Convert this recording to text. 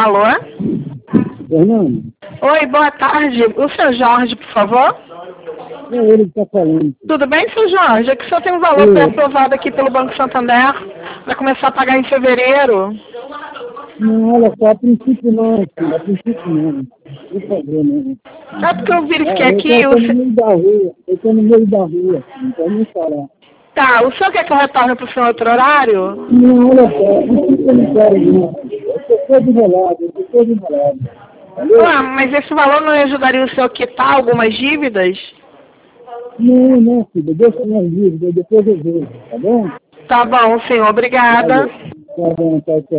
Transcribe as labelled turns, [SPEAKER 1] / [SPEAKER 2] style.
[SPEAKER 1] Alô?
[SPEAKER 2] Fernando,
[SPEAKER 1] Oi, boa tarde. O seu Jorge, por favor?
[SPEAKER 2] é ele que está falando.
[SPEAKER 1] Tudo bem, seu Jorge? É que o senhor tem um valor pré-aprovado aqui pelo Banco Santander para começar a pagar em fevereiro.
[SPEAKER 2] Não, olha só, a princípio não, filho, a princípio não. Por favor, não.
[SPEAKER 1] É porque eu verifiquei
[SPEAKER 2] Eu
[SPEAKER 1] aqui.
[SPEAKER 2] estou no meio da rua, filho, não pode nem falar.
[SPEAKER 1] Tá, o senhor quer que eu retorne para o senhor outro horário?
[SPEAKER 2] Não, olha só, a princípio eu não quero não. Eu estou todo enrolado. Valeu?
[SPEAKER 1] Ah, mas esse valor não ajudaria o senhor a quitar algumas dívidas?
[SPEAKER 2] Não, filho, deixa minhas dívidas, depois eu vejo, tá bom?
[SPEAKER 1] Tá bom, senhor. Obrigada.
[SPEAKER 2] Valeu. Tá bom, tchau.